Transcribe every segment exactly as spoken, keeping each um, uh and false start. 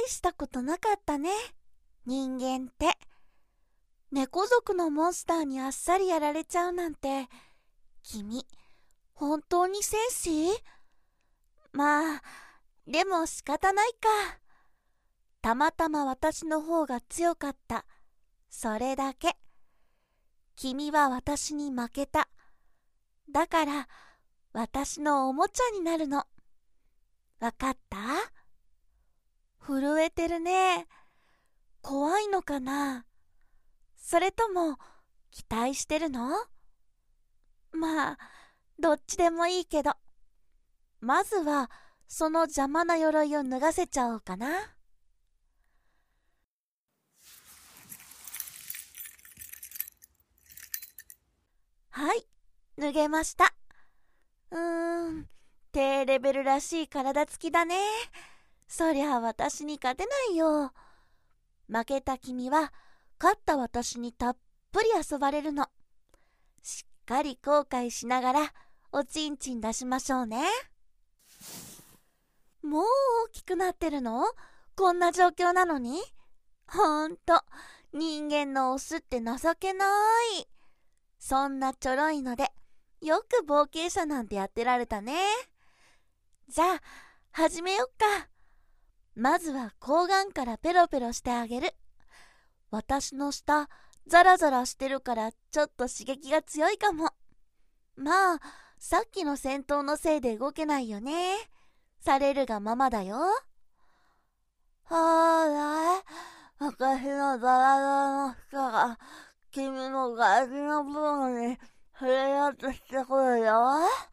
大したことなかったね、人間って。猫族のモンスターにあっさりやられちゃうなんて、君、本当にセンシー？まあ、でも仕方ないか。たまたま私の方が強かった。それだけ。君は私に負けた。だから、私のおもちゃになるの。わかった？震えてるね。怖いのかな？それとも、期待してるの？まあ、どっちでもいいけど。まずは、その邪魔な鎧を脱がせちゃおうかな。はい、脱げました。うーん、低レベルらしい体つきだね。そりゃ私に勝てないよ。負けた君は、勝った私にたっぷり遊ばれるの。しっかり後悔しながら、おちんちん出しましょうね。もう大きくなってるの？こんな状況なのに？ほんと、人間のオスって情けない。そんなちょろいので、よく冒険者なんてやってられたね。じゃあ、始めよっか。まずは睾丸からペロペロしてあげる。私の舌、ザラザラしてるからちょっと刺激が強いかも。まあ、さっきの戦闘のせいで動けないよね。されるがままだよ。はーい、私のザラザラの舌が君の大事な部分に触れようとしてくるよ。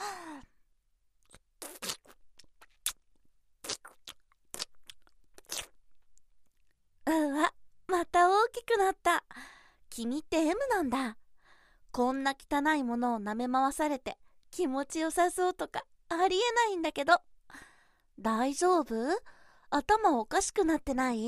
うわ、また大きくなった。君って エム なんだ。こんな汚いものを舐め回されて気持ちよさそうとかありえないんだけど。大丈夫？頭おかしくなってない？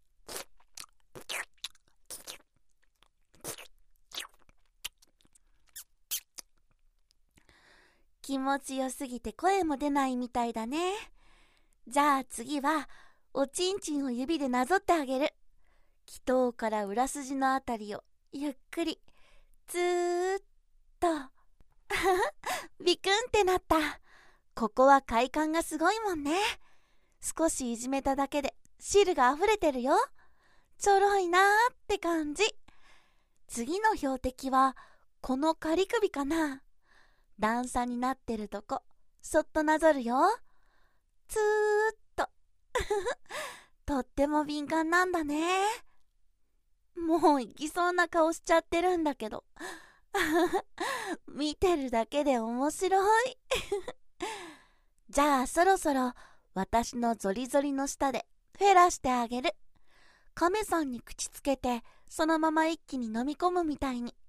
気持ちよすぎて声も出ないみたいだね。じゃあ次はおちんちんを指でなぞってあげる。気頭から裏筋のあたりをゆっくりずーっとビクンってなった。ここは快感がすごいもんね。少しいじめただけで汁があふれてるよ。ちょろいなーって感じ。次の標的はこの仮首かな。段差になってるとこそっとなぞるよ。つーっととっても敏感なんだね。もう行きそうな顔しちゃってるんだけど見てるだけで面白いじゃあそろそろ私のゾリゾリの下でフェラしてあげる。亀さんに口つけてそのまま一気に飲み込むみたいに。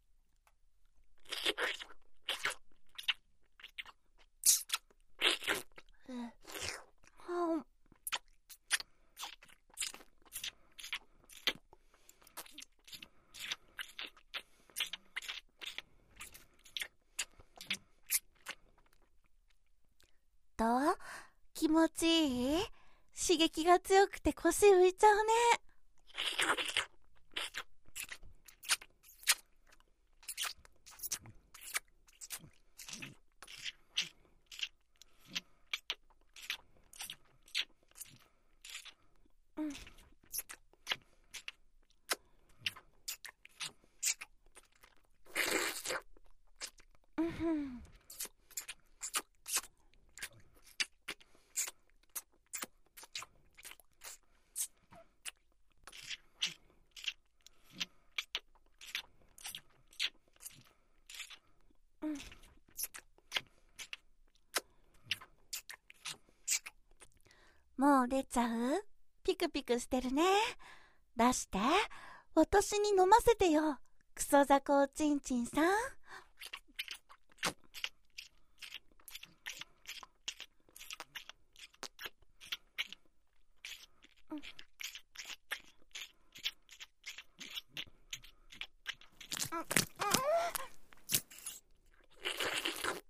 どう？気持ちいい？刺激が強くて腰浮いちゃうね。うんうんもう出ちゃう？ピクピクしてるね。出して。私に飲ませてよ。クソザコおちんちんさん。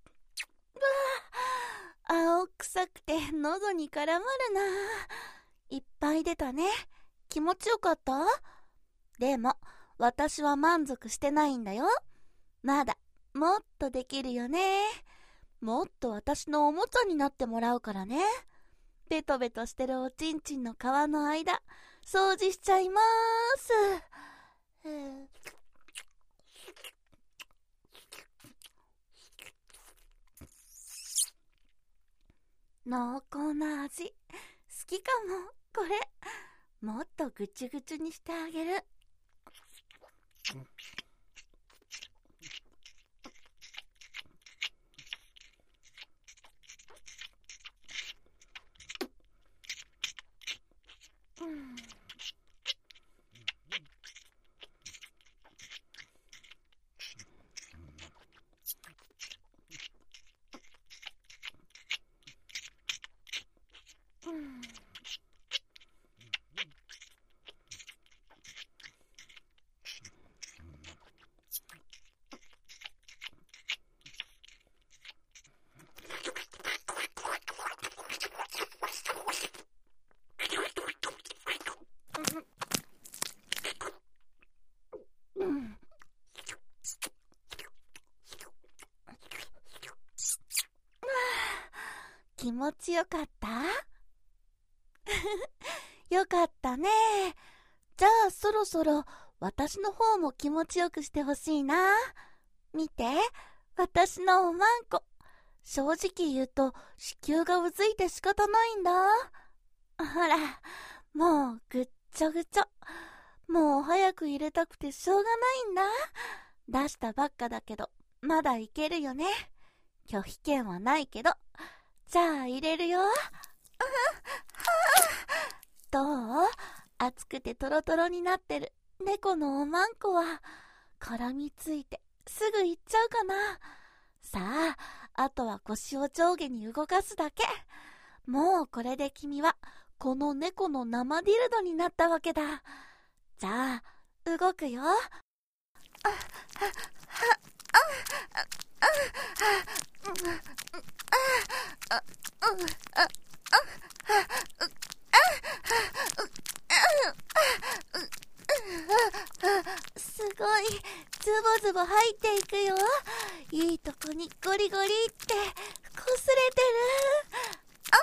青臭くて喉に絡まるな。 いっぱい出たね。気持ちよかった？でも私は満足してないんだよ。まだもっとできるよね。もっと私のおもちゃになってもらうからね。ベトベトしてるおちんちんの皮の間、掃除しちゃいまーす。濃厚な味、好きかも。これもっとぐちゅぐちゅにしてあげる。うん、うん気持ちよかった？よかったね。じゃあそろそろ私の方も気持ちよくしてほしいな。見て、私のおまんこ。正直言うと子宮がうずいて仕方ないんだ。ほら、もうぐっちょぐちょ。もう早く入れたくてしょうがないんだ。出したばっかだけどまだいけるよね。拒否権はないけど。じゃあ入れるよ。どう？熱くてトロトロになってる猫のおまんこは絡みついてすぐいっちゃうかな。さあ、あとは腰を上下に動かすだけ。もうこれで君はこの猫の生ディルドになったわけだ。じゃあ動くよ。すごいズボズボ入っていくよ。いいとこにゴリゴリってこすれてる。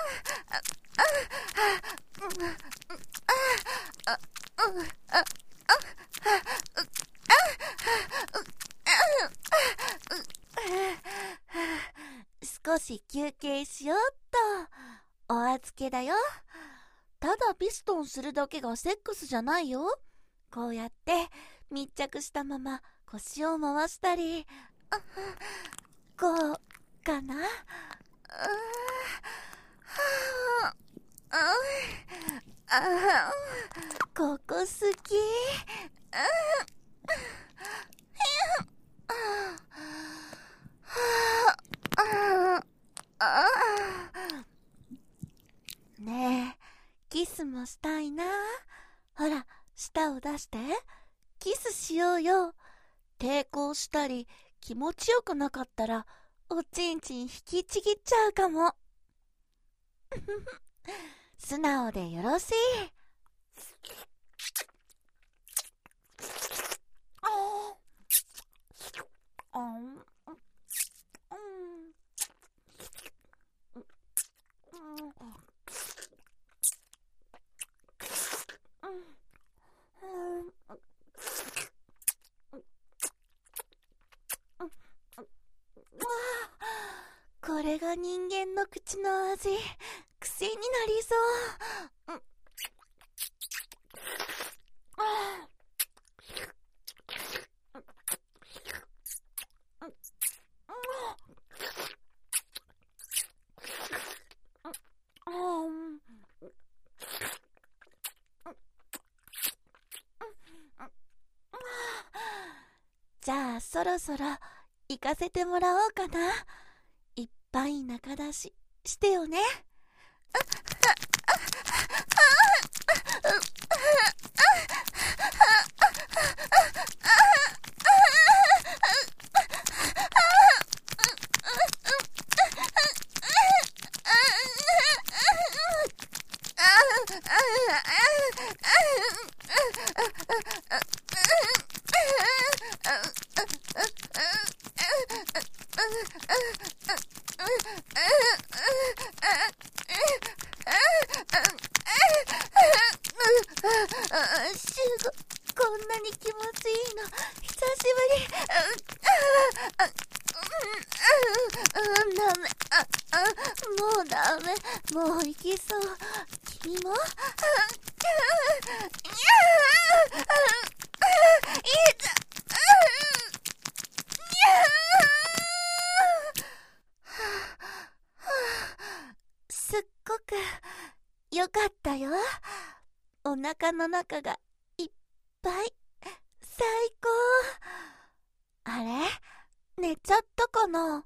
少し休憩しよっと。お預けだよ。ただピストンするだけがセックスじゃないよ。こうやって密着したまま腰を回したり、こうかな。ここ好き。ねえ、キスもしたいな。ほら、舌を出してキスしようよ。抵抗したり気持ちよくなかったらおちんちん引きちぎっちゃうかも。素直でよろしい。これが人間の口の味。癖になりそう。うん、じゃあそろそろ行かせてもらおうかな。いっぱい中出ししてよね。 シュゴ、こんなに気持ちいいの久しぶり。ダメ、もうダメ、もう行きそう。君も？いた。すっごくよかったよ。お腹の中がいっぱい。最高。あれ？寝ちゃったかな？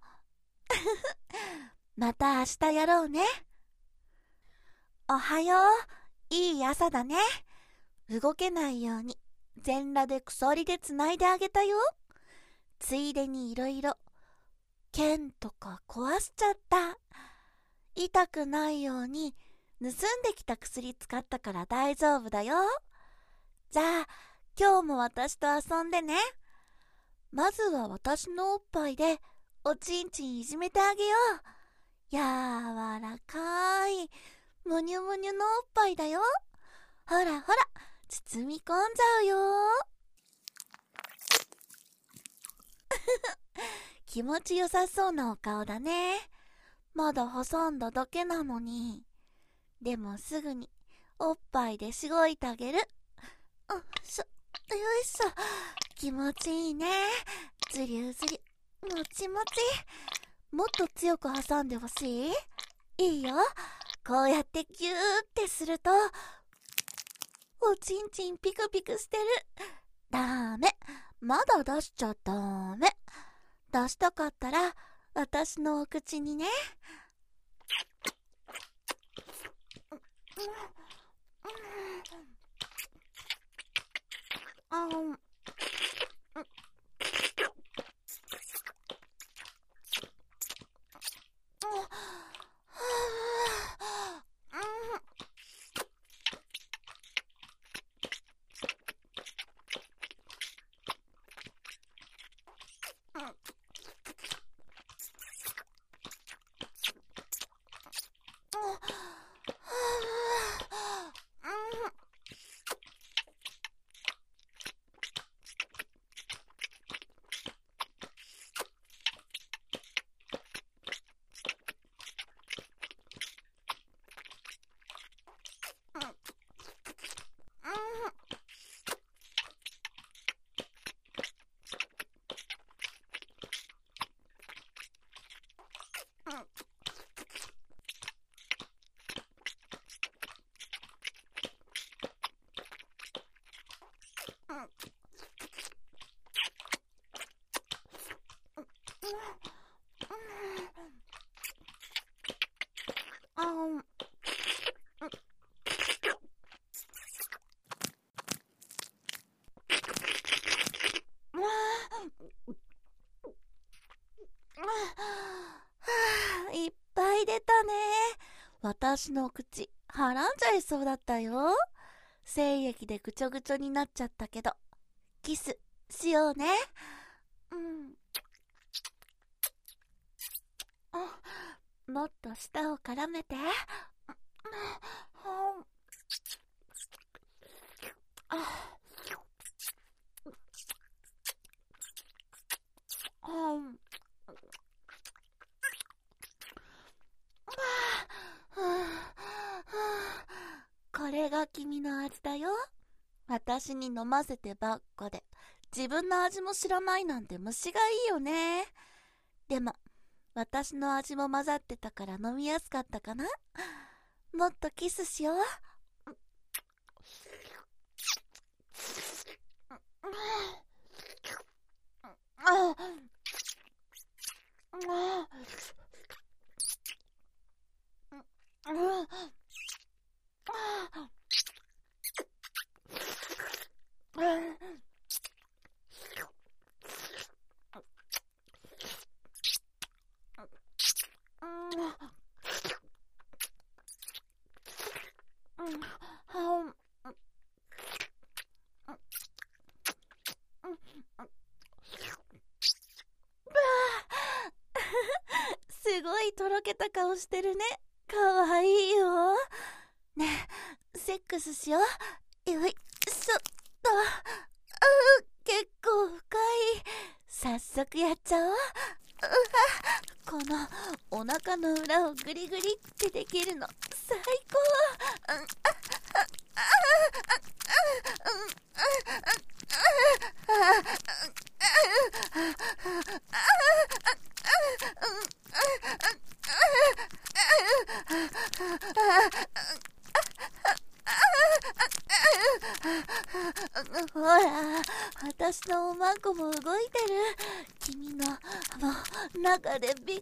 また明日やろうね。おはよう。いい朝だね。動けないように全裸で鎖でつないであげたよ。ついでにいろいろ剣とか壊しちゃった。痛くないように盗んできた薬使ったから大丈夫だよ。じゃあ今日も私と遊んでね。まずは私のおっぱいでおちんちんいじめてあげよう。やわらかいむにゅむにゅのおっぱいだよ。ほらほら、包み込んじゃうよ。気持ちよさそうなお顔だね。まだ挟んだだけなのに。でもすぐにおっぱいでしごいてあげる。よいしょ、よいしょ。気持ちいいね。ずりゅずりゅ、もちもち。もっと強く挟んでほしい？いいよ。こうやってギューってするとおちんちんピクピクしてる。ダメ、まだ出しちゃダメ。出したかったら私のお口にね。あんいっぱい出たね。私の口はらんじゃいそうだったよ。精液でぐちょぐちょになっちゃったけどキスしようね。うん。あ、もっと舌を絡めて。これが君の味だよ。私に飲ませてばっかで自分の味も知らないなんて虫がいいよね。でも私の味も混ざってたから飲みやすかったかな。もっとキスしよう。 すごいとろけた顔してるね。かわいいよ。ねえ、セックスしよう。よいしょっと。あ、結構深い。早速やっちゃおう。うわ、このお腹の裏をグリグリってできるの最高。うん、ほら、私のおまんこも動いてる。君のもう中でビクビクンって。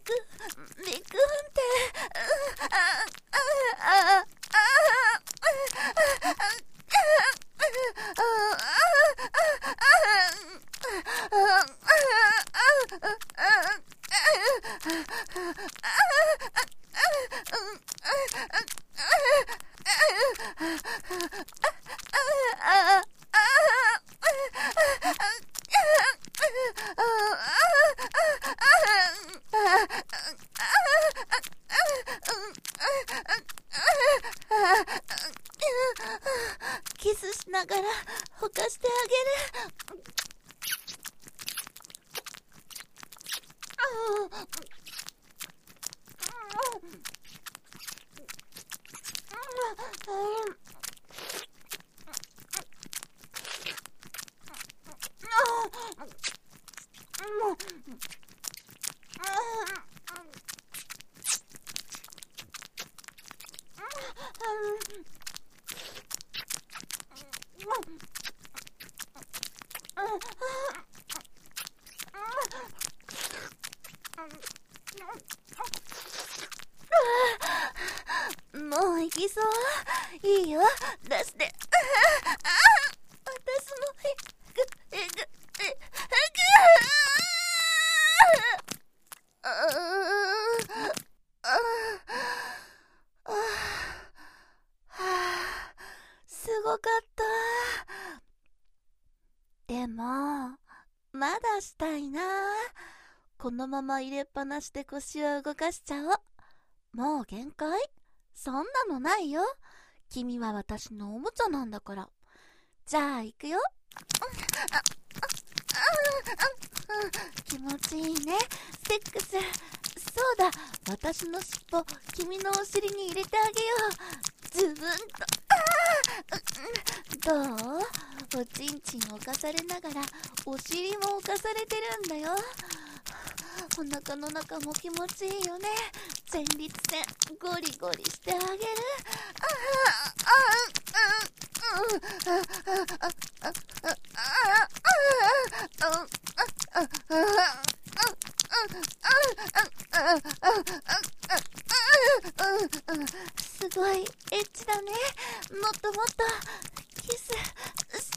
キスしながらほかしてあげる。もう行きそう。いいよ、出して。私もいくいくいくすごかった。でもまだしたいな。このまま入れっぱなしで腰を動かしちゃおう。もう限界？そんなのないよ。君は私のおもちゃなんだから。じゃあ行くよ。気持ちいいね、セックス。そうだ、私の尻尾君のお尻に入れてあげよう。ズブンと。どう？おちんちんを犯されながらお尻も犯されてるんだよ。お腹の中も気持ちいいよね。前立腺ゴリゴリしてあげる。すごいエッチだね。もっともっとキスして。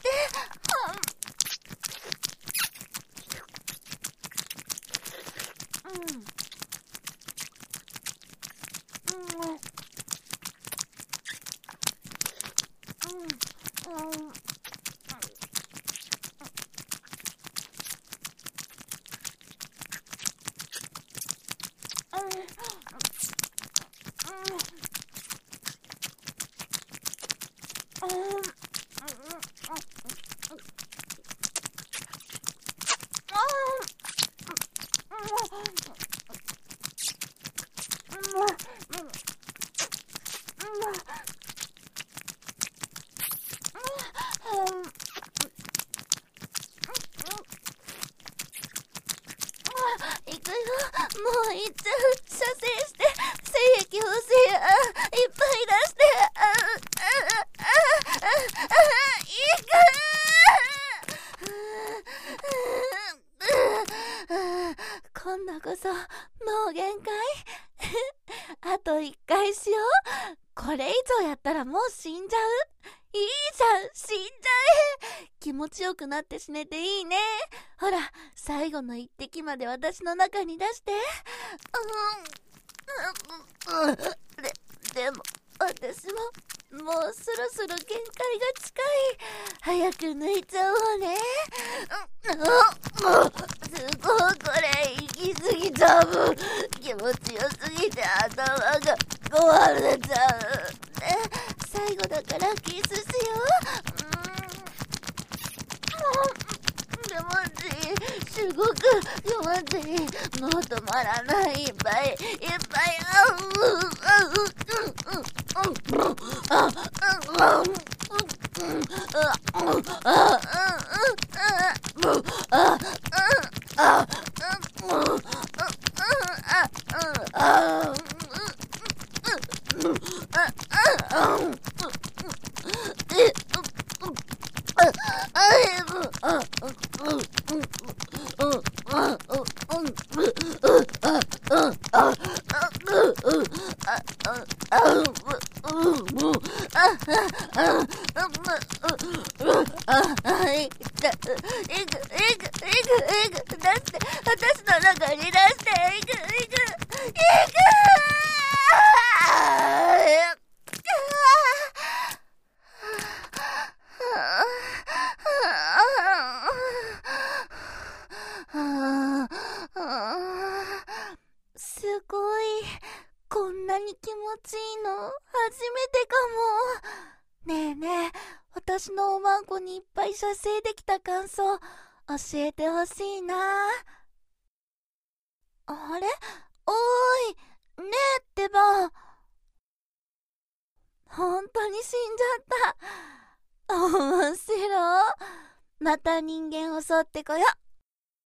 行くよ、もう行っちゃう。射精して精液をせや、いっぱい出して。今度こそもう限界。あと一回しよう。これ以上やったらもう死んじゃう。いいじゃん、死んじゃえ。気持ちよくなって死ねていいね。ほら、最後の一滴まで私の中に出して。うん、で、でも私ももうそろそろ限界が近い。早く抜いちゃおうね。すごい、これ行き過ぎちゃう。気持ちよすぎて頭が壊れちゃう。最後だからキスしよう。気持ちいい、すごく気持ちいい。もう止まらない。いっぱいいっぱい。私の中に出していくいくいく。すごい、こんなに気持ちいいの初めてかも。ねえねえ、私のおまんこにいっぱい射精できた感想教えてほしいな。あれ、おーい、ねえってば。本当に死んじゃった。面白い。また人間を襲ってこよう。